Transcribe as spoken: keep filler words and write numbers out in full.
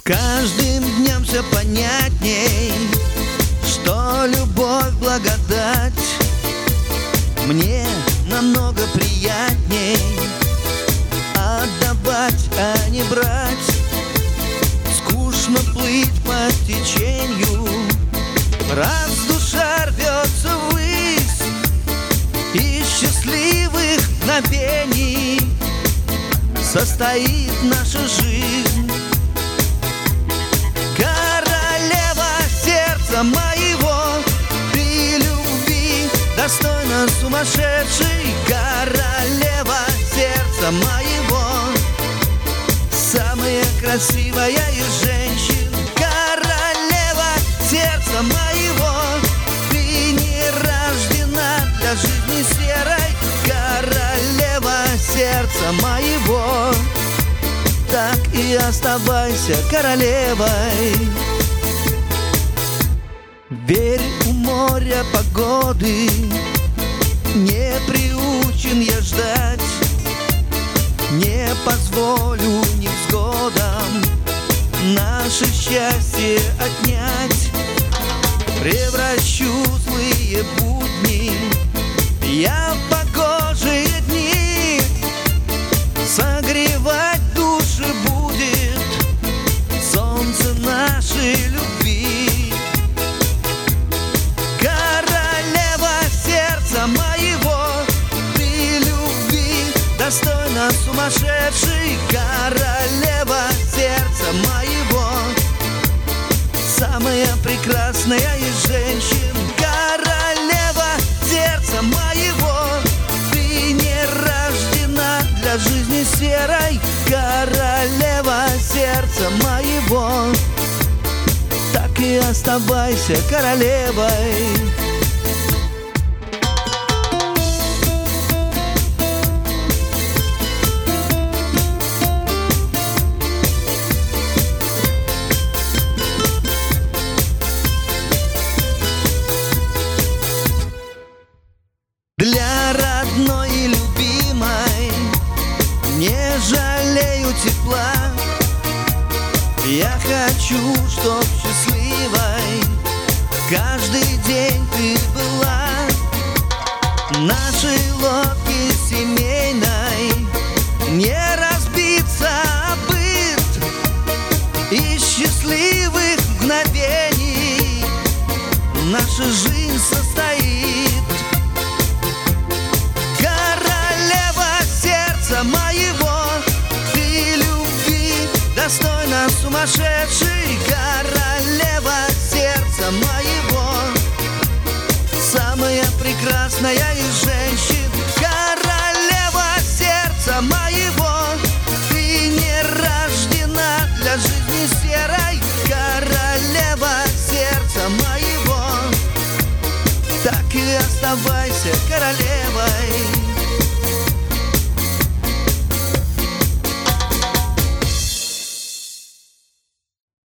каждым днем все понятней, что любовь — благодать. Мне намного приятней отдавать, а не брать. Скучно плыть по течению, раз душа рвется ввысь, из счастливых мгновений состоит наша жизнь. Королева сердца моего, ты любви достойна сумасшедшей. Королева сердца моего, самая красивая из женщин. Королева сердца моего, ты не рождена для жизни серой. Королева сердца моего, так и оставайся королевой. Верь, у моря погоды не приучен я ждать. Не позволю невзгодам наше счастье отнять. Превращу злые будни я в погожие дни. Согревать души будет солнце нашей любви. Королева сердца моего, ты любви достойна сумасшедшей. Королева сердца моего, самая прекрасная из женщин. Королева сердца моего, ты не рождена для жизни серой. Королева сердца моего, так и оставайся королевой. Для родной и любимой не жалею тепла. Я хочу, чтоб счастливой каждый день ты была. Нашей лодке семейной не разбиться о быт. Из счастливых мгновений наша жизнь состоит. Моего, ты любви достойна сумасшедшей. Королева сердца моего, самая прекрасная из женщин. Королева сердца моего, ты не рождена для жизни серой. Королева сердца моего, так и оставайся королевой.